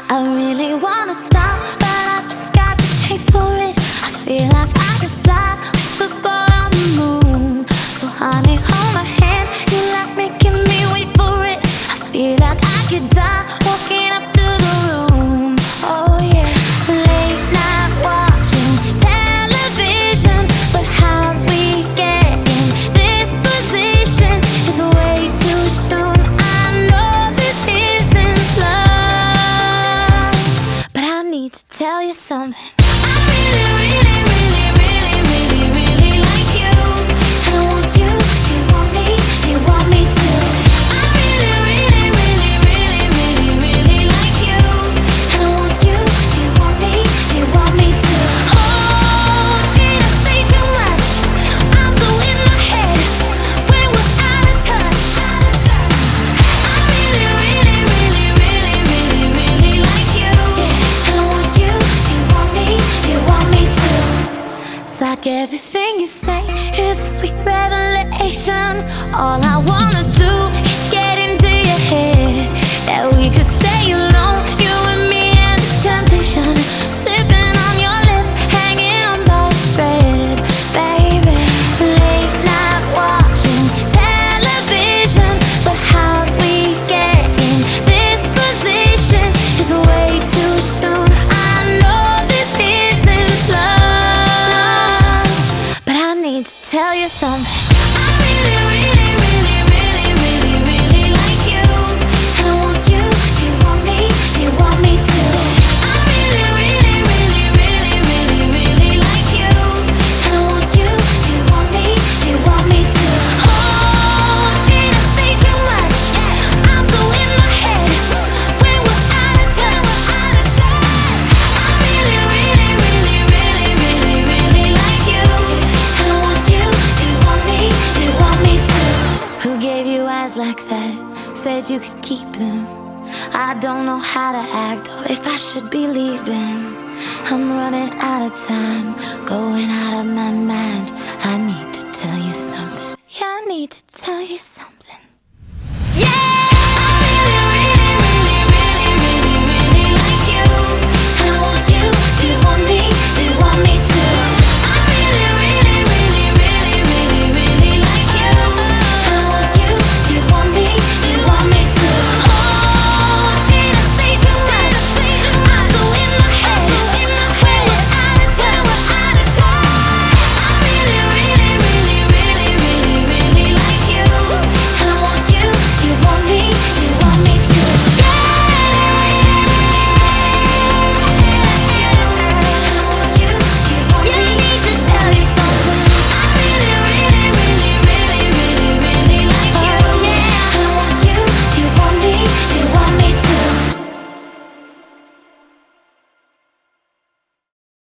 I really wanna stop, but I just got the taste for it. I feel like I can fly with the ball on the moon. So honey, hold my hand, you like making me wait for it. I feel like I could die walking up to the room. Oh yeah, late night watching television, but how'd we get in this position? It's way too soon, I know this isn't love, but I need to tell you something. I really, really, really, really, really, really like you, and I want you. Do you want me? Do you want me to? I really, really, really, really, really, really like you, and I want you. Do you want me? Do you want me to? Oh, did I say too much? I'm so in my head when we're out of touch. I really, really, really, really, really, really like you, and I want you. Do you want me? Do you want me to? It's like everything you say is a sweet revelation. All I wanna do is get into your head, that we could stay alone, you and me and this temptation, sipping on your lips, hanging on by a thread, baby. Late night watching television, but how'd we get in this position? It's way too soon, I know this isn't love, but I need to tell you something. I really, really, really, really, really, really like you, and I want you. Do you want me? Do you want me to? I really, really, really, really, really, really like you, and I want you. Do you want me? Do you want me to? Oh, did I say too much? I'm so in my head when we're out of touch. I really, really, really, really, really, really like you, and I want you. Do you want me? Do you want me to? Who gave you eyes like that? Said you could keep them. I don't know how to act or if I should be leaving. I'm running out of time, going out of my mind. I need to tell you something. Yeah, I need to tell you something.